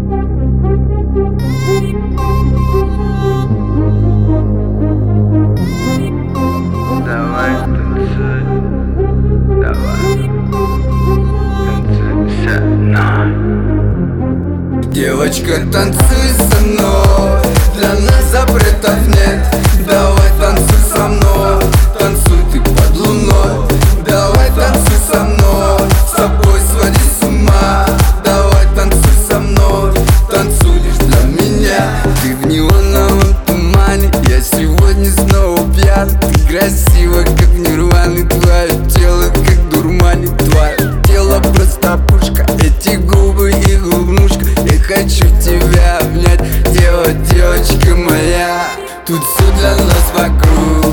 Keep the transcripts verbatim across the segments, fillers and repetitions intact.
Давай танцуй, давай танцуй со мной. Девочка, танцуй со мной, для нас запретов нет. Давай танцуй со мной, танцуй ты под луной. Давай танцуй со мной, с собой своди с ума. Давай танцуй со мной, танцуй лишь для меня. Ты в неоновом тумане, я сегодня снова пьян. Ты красива, как в нирване, твое тело как дурмане. Твое тело просто пушка, эти губы и губнушка. Я хочу тебя обнять, дева, девочка моя. Тут все для нас вокруг,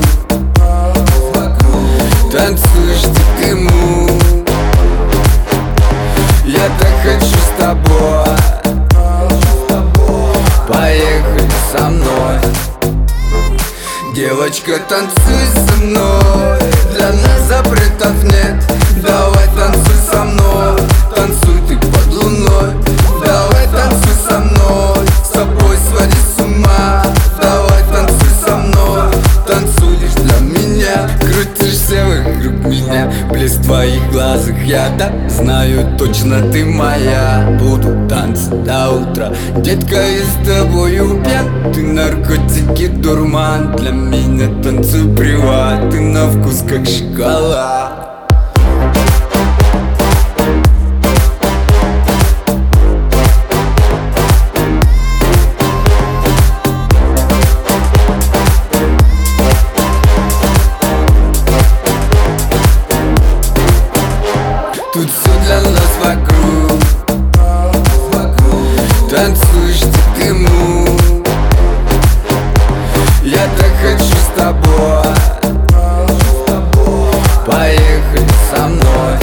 танцуешь ты к ему. Я так хочу с тобой, поехали со мной. Девочка, танцуй со мной, для нас запретов нет. Давай танцуй со мной, танцуй ты под луной. Давай танцуй со мной, с собой своди с ума. Давай танцуй со мной, танцуй лишь для меня. Крутишься вокруг меня, блеск в твоих глазах. Я да знаю точно, ты моя. Буду танцевать до утра, детка, я с тобою пьян. Ты наркотики, дурман, для меня танцуй приват. Ты на вкус как шоколад. Тут все для нас вокруг, танцуешь ты к ему. Я так хочу с тобой, поехали со мной.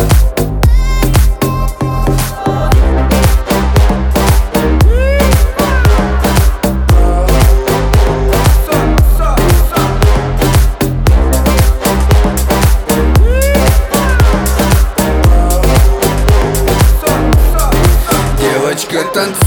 Девочка, танцуй